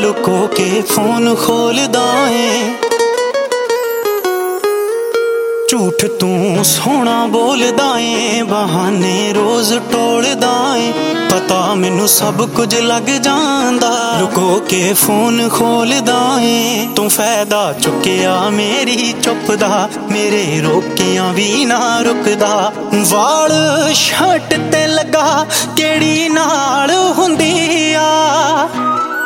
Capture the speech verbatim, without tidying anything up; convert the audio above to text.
ਲੁਕੋ ਕੇ ਫੋਨ ਖੋਲਦਾ ਏ। ਝੂਠ ਤੂੰ ਸੋਹਣਾ ਬੋਲਦਾ ਏ, ਬਹਾਨੇ ਰੋਜ਼ ਟੋਲਦਾ ਏ। ਪਤਾ ਮੈਨੂੰ ਸਭ ਕੁਝ ਲੱਗ ਜਾਂਦਾ, ਲੁਕੋ ਕੇ ਫੋਨ ਖੋਲਦਾ ਏ। ਤੂੰ ਫਾਇਦਾ ਚੁੱਕਿਆ ਮੇਰੀ ਚੁੱਪ ਦਾ, ਮੇਰੇ ਰੋਕਿਆਂ ਵੀ ਨਾ ਰੁਕਦਾ। ਵਾਲ ਸ਼ਰਟ ਤੇ ਲੱਗਾ ਕਿਹੜੀ ਨਾਲ ਹੁੰਦੀ ਆ,